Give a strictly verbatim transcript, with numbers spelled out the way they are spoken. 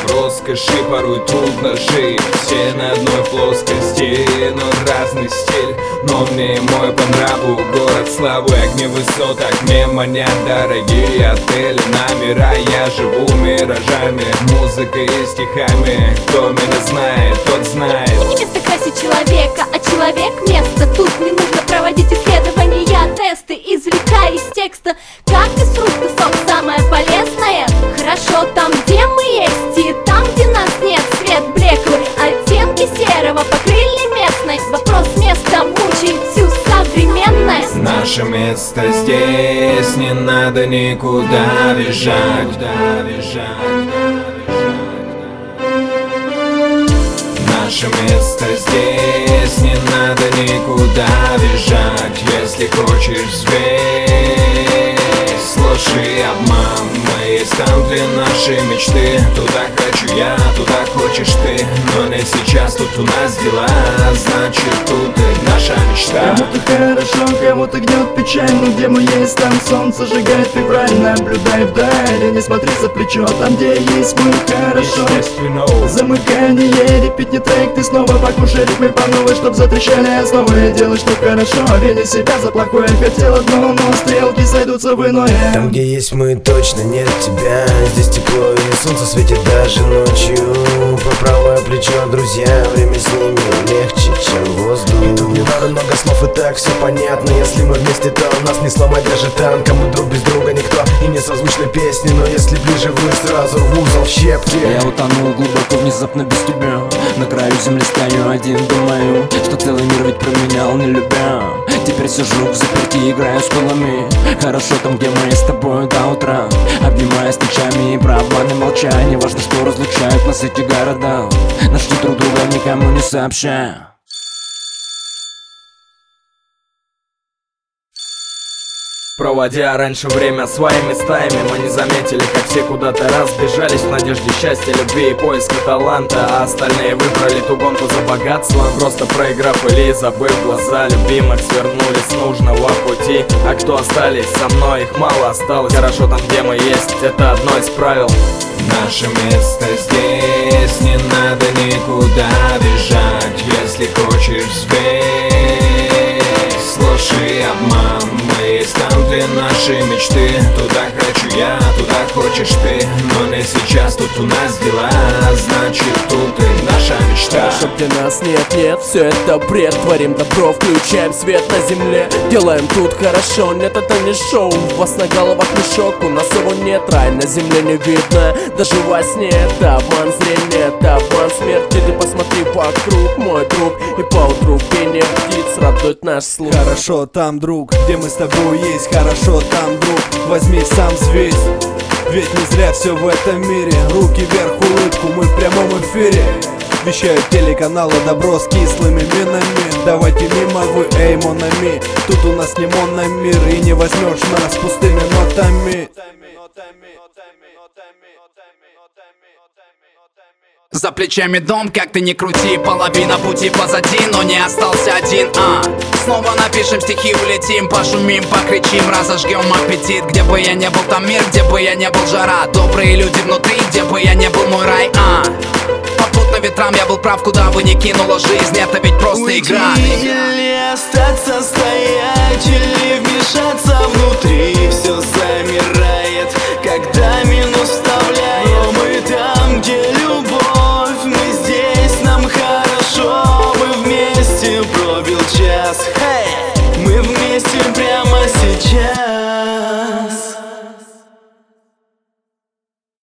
роскоши порой трудно жить. Все на одной плоскости, но разный стиль. Но мне и мой по нраву город славы, огни высоток мне манят дорогие отели, номера. Я живу миражами, музыкой и стихами. Кто меня знает, тот знает. Не место красит человека, а человек место. Тут не нужно проводить исследования, тесты, извлекая из текста. Как из фрукта сок самое полезное. Хорошо там, где мы есть, и там, где нас нет. Свет блеклый, оттенки серого покрыли местность. Вопрос места мучает всю современность. Наше место здесь, не надо никуда бежать. Наше место здесь, не надо никуда бежать. Если хочешь взвесь ложь и обман, мы есть там, где наши мечты. Туда хочу я, туда хочешь ты, но не сейчас, тут у нас дела. Значит, тут и наша мечта. Кому-то хорошо, кому-то гнет печаль, но где мы есть, там солнце сжигает февраль. Наблюдай вдаль, не смотри за плечо, там, где есть мы, хорошо. Замыкание, репит не трек, ты снова покушать мы по новой, чтоб затрещали основы. Делай, что хорошо, вини себя за плохое. Хотел одно, но стрелки сойдутся в иное. Там, где есть мы, точно нет тебя. Здесь тепло и солнце светит даже ночью. По правое плечо, друзья, время с ними легче, чем воздух. И тут не надо много слов, и так все понятно. Если мы вместе, то нас не сломать даже танком. Мы друг без друга никто, и не созвучны песни. Но если ближе вы, сразу в узел в щепки. Я утонул глубоко, внезапно без тебя. На краю земли стою один, думаю, что целый мир ведь променял, не любя. Теперь сижу в заперти, играю с колами. Хорошо там, где мы с тобой до утра, обнимаясь ночами и про обманы молча. Не важно, что разлучают нас эти города, нашли друг друга, никому не сообщая. Проводя раньше время своими стаями, мы не заметили, как все куда-то разбежались в надежде счастья, любви и поиска таланта. А остальные выбрали ту гонку за богатством, просто проиграв или забыв глаза любимых, свернули с нужного пути. А кто остались со мной, их мало осталось. Хорошо там, где мы есть, это одно из правил. Наше место здесь, не надо никуда бежать. Если хочешь взвесь ложь и обман, мы есть там, где наши мечты. Туда хочу я, туда хочешь ты, но не сейчас, тут у нас дела. Значит, тут и наша мечта. Хорошо, где нас нет, нет, все это бред. Творим добро, включаем свет на земле. Делаем тут хорошо, нет, это не шоу. У вас на головах мешок, у нас его нет. Рай на земле не видно, даже во сне. Это обман зрения, это обман смерти. Ты посмотри вокруг, мой друг, и поутру пение птиц радует наш слух. Хорошо там, друг, где мы с тобой есть. Хорошо там, друг, возьми сам взвесь. Ведь не зря все в этом мире. Руки вверх, улыбку, мы в прямом эфире. Вещают телеканалы добро с кислыми минами. Давайте мимо вы, эй, монами. Тут у нас не мономир, и не возьмешь нас пустыми нотами. За плечами дом, как ты ни крути, половина пути позади, но не остался один, а снова напишем стихи, улетим, пошумим, покричим, разожгем аппетит. Где бы я не был, там мир, где бы я не был, жара. Добрые люди внутри, где бы я не был, мой рай, а попутно ветрам я был прав, куда бы ни кинула жизнь, это ведь просто уйти игра. Или остаться стоять, или вмешаться внутри. Все